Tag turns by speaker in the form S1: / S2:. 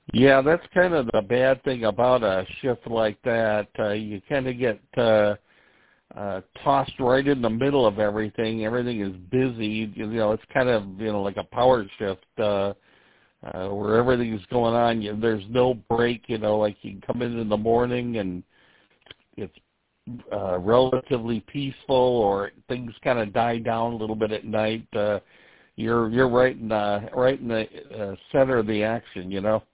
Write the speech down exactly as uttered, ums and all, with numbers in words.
S1: Yeah, that's kind of the bad thing about a shift like that. Uh, you kind of get uh, uh, tossed right in the middle of everything. Everything is busy. You know, it's kind of, you know, like a power shift uh, uh, where everything is going on. You, there's no break. You know, like you can come in in the morning and it's uh, relatively peaceful, or things kind of die down a little bit at night. Uh, you're you're right in the right in the uh, center of the action. You know.